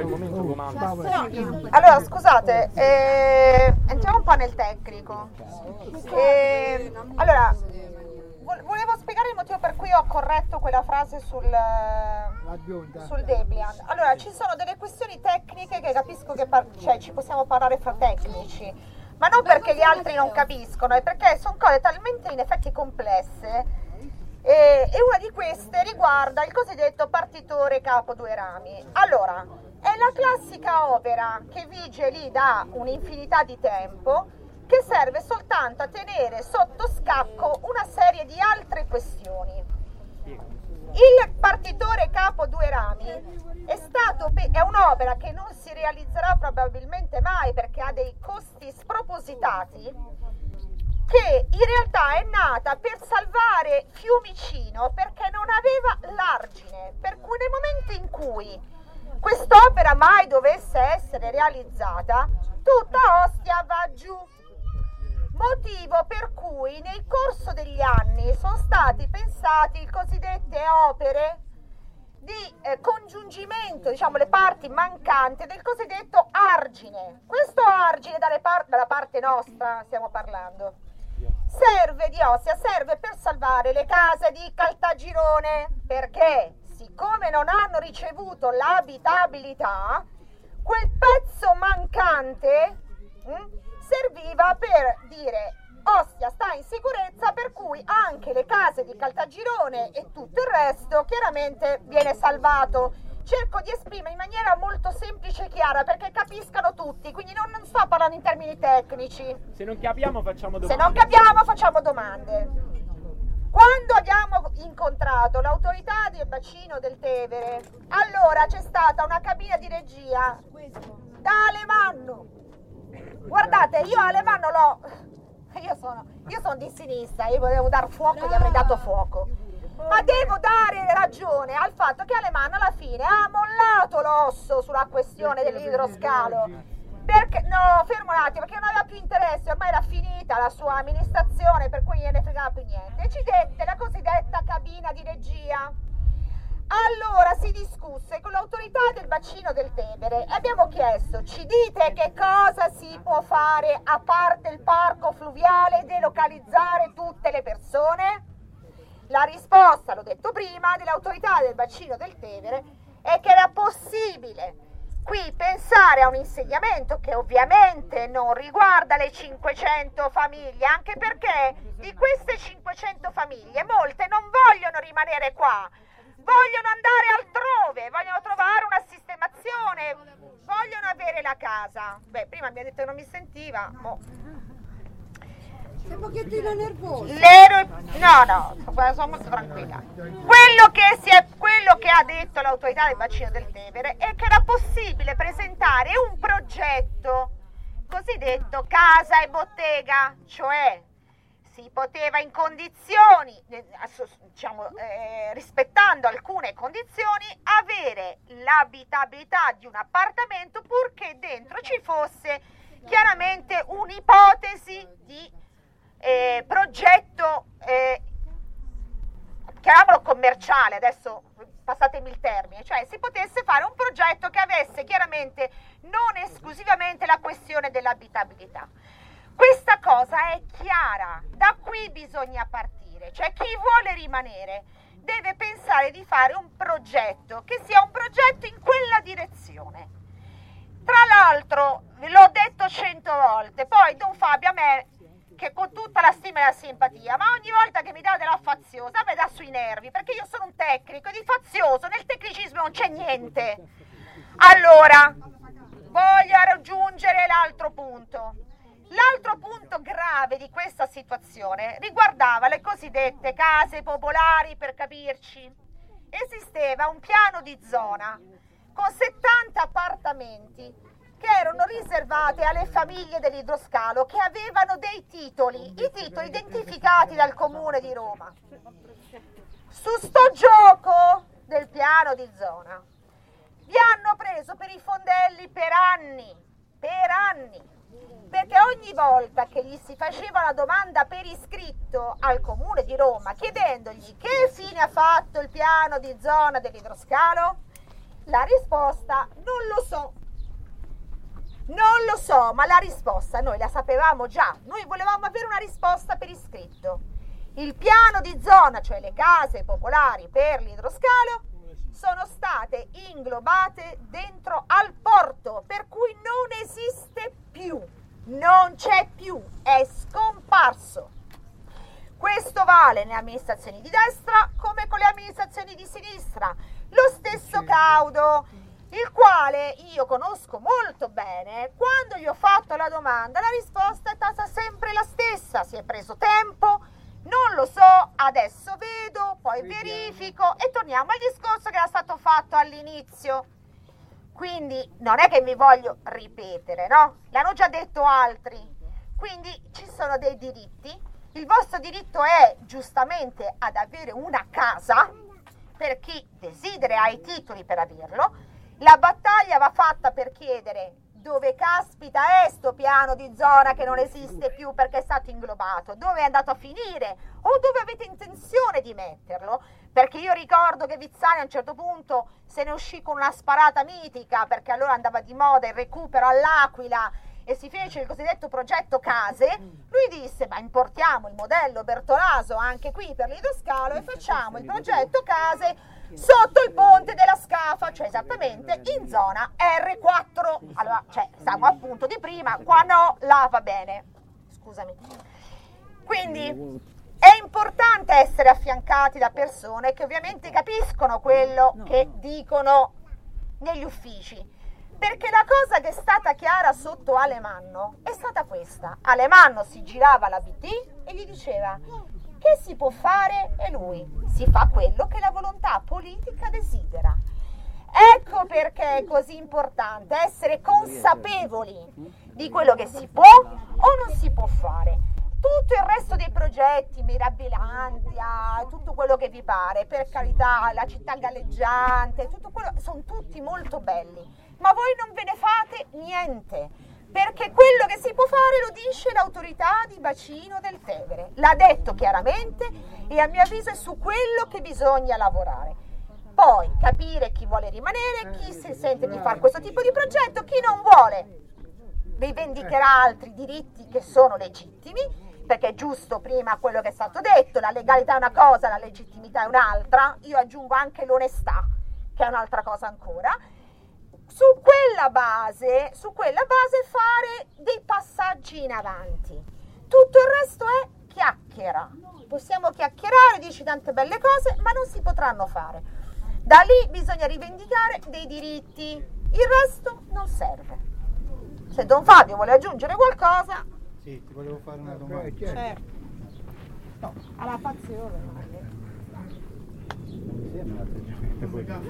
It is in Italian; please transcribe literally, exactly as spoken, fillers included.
Allora, scusate, eh, entriamo un po' nel tecnico. Eh, allora, volevo spiegare il motivo per cui ho corretto quella frase sul, sul Debian. Allora, ci sono delle questioni tecniche che capisco che par- cioè, ci possiamo parlare fra tecnici, ma non perché gli altri non capiscono, è perché sono cose talmente in effetti complesse. E, e una di queste riguarda il cosiddetto partitore capo due rami. Allora, è la classica opera che vige lì da un'infinità di tempo, che serve soltanto a tenere sotto scacco una serie di altre questioni. Il partitore capo due rami è, stato, è un'opera che non si realizzerà probabilmente mai perché ha dei costi spropositati, che in realtà è nata per salvare Fiumicino perché non aveva l'argine, per cui nel momento in cui quest'opera mai dovesse essere realizzata, tutta Ostia va giù. Motivo per cui nel corso degli anni sono stati pensati cosiddette opere di eh, congiungimento, diciamo le parti mancanti del cosiddetto argine. Questo argine dalle par- dalla parte nostra stiamo parlando. Serve di Ostia, serve per salvare le case di Caltagirone, perché siccome non hanno ricevuto l'abitabilità, quel pezzo mancante mh, serviva per dire Ostia sta in sicurezza, per cui anche le case di Caltagirone e tutto il resto chiaramente viene salvato. Cerco di esprimere in maniera molto semplice e chiara perché capiscano tutti, quindi non, non sto parlando in termini tecnici. Se non capiamo facciamo domande. Se non capiamo facciamo domande. Quando abbiamo incontrato l'autorità del bacino del Tevere, allora c'è stata una cabina di regia da Alemanno. Guardate, io Alemanno l'ho... Io sono, io sono di sinistra, io volevo dar fuoco, gli avrei dato fuoco. Ma devo dare ragione al fatto che Alemanno alla fine ha mollato l'osso sulla questione dell'idroscalo. Perché, no, fermo un attimo, perché non aveva più interesse, ormai era finita la sua amministrazione, per cui gliene fregava più niente. E ci dette la cosiddetta cabina di regia. Allora si discusse con l'autorità del bacino del Tevere e abbiamo chiesto: ci dite che cosa si può fare a parte il parco fluviale e delocalizzare tutte le persone? La risposta, l'ho detto prima, dell'autorità del bacino del Tevere è che era possibile qui pensare a un insediamento che ovviamente non riguarda le cinquecento famiglie, anche perché di queste cinquecento famiglie molte non vogliono rimanere qua, vogliono andare altrove, vogliono trovare una sistemazione, vogliono avere la casa. Beh, prima mi ha detto che non mi sentiva, mo. Sei un pochettino nervoso. L'ero... No, no, sono molto tranquilla. Quello che, si è... Quello che ha detto l'autorità del bacino del Tevere è che era possibile presentare un progetto cosiddetto casa e bottega, cioè si poteva in condizioni, diciamo, eh, rispettando alcune condizioni, avere l'abitabilità di un appartamento purché dentro ci fosse chiaramente un'ipotesi di eh, progetto, eh, chiamiamolo commerciale, adesso passatemi il termine, cioè si potesse fare un progetto che avesse chiaramente non esclusivamente la questione dell'abitabilità. Questa cosa è chiara, da qui bisogna partire, cioè chi vuole rimanere deve pensare di fare un progetto che sia un progetto in quella direzione. Tra l'altro, l'ho detto cento volte, poi Don Fabio a me, che con tutta la stima e la simpatia, ma ogni volta che mi dà della faziosa mi dà sui nervi, perché io sono un tecnico, di fazioso nel tecnicismo non c'è niente. Allora, voglio raggiungere l'altro punto. L'altro punto grave di questa situazione riguardava le cosiddette case popolari, per capirci. Esisteva un piano di zona con settanta appartamenti che erano riservati alle famiglie dell'idroscalo che avevano dei titoli, i titoli identificati dal Comune di Roma. Su sto gioco del piano di zona vi hanno preso per i fondelli per anni, per anni. Perché ogni volta che gli si faceva una domanda per iscritto al Comune di Roma chiedendogli che fine ha fatto il piano di zona dell'idroscalo, la risposta non lo so. no, ma la risposta noi la sapevamo già, noi volevamo avere una risposta per iscritto. Il piano di zona, cioè le case popolari per l'idroscalo, sono state inglobate dentro al porto, per cui non esiste più, non c'è più, è scomparso. Questo vale nelle amministrazioni di destra come con le amministrazioni di sinistra. Lo stesso Caudo, il quale io conosco molto bene, quando gli ho fatto la domanda la risposta è stata sempre la stessa, si è preso tempo, non lo so, adesso vedo, poi verifico e torniamo al discorso che era stato fatto all'inizio. Quindi non è che mi voglio ripetere, no? L'hanno già detto altri, quindi ci sono dei diritti. Il vostro diritto è giustamente ad avere una casa, per chi desidera ha i titoli per averlo. La battaglia va fatta per chiedere dove caspita è sto piano di zona che non esiste più perché è stato inglobato, dove è andato a finire o dove avete intenzione di metterlo, perché io ricordo che Vizzani a un certo punto se ne uscì con una sparata mitica, perché allora andava di moda il recupero all'Aquila e si fece il cosiddetto progetto case. Lui disse: ma importiamo il modello Bertolaso anche qui per l'idroscalo e facciamo il progetto case sotto il ponte della Scafa, cioè esattamente in zona erre quattro. Allora, cioè, stiamo appunto di prima, qua no, là va bene. Scusami. Quindi è importante essere affiancati da persone che ovviamente capiscono quello che dicono negli uffici. Perché la cosa che è stata chiara sotto Alemanno è stata questa. Alemanno si girava la B T e gli diceva: che si può fare? E lui: si fa quello che la volontà politica desidera. Ecco perché è così importante essere consapevoli di quello che si può o non si può fare. Tutto il resto dei progetti, Mirabilandia, tutto quello che vi pare, per carità, la città galleggiante, tutto quello, sono tutti molto belli. Ma voi non ve ne fate niente, perché quello che si può fare lo dice l'autorità di bacino del Tevere, l'ha detto chiaramente e a mio avviso è su quello che bisogna lavorare. Poi capire chi vuole rimanere, chi si sente di fare questo tipo di progetto, chi non vuole rivendicherà altri diritti che sono legittimi, perché è giusto prima quello che è stato detto, la legalità è una cosa, la legittimità è un'altra, io aggiungo anche l'onestà, che è un'altra cosa ancora. Su quella base, su quella base fare dei passaggi in avanti. Tutto il resto è chiacchiera. Possiamo chiacchierare, dici tante belle cose, ma non si potranno fare. Da lì bisogna rivendicare dei diritti, il resto non serve. Se Don Fabio vuole aggiungere qualcosa... Sì, ti volevo fare una domanda. Certo. No, alla fazione. Non mi sembra un atteggiamento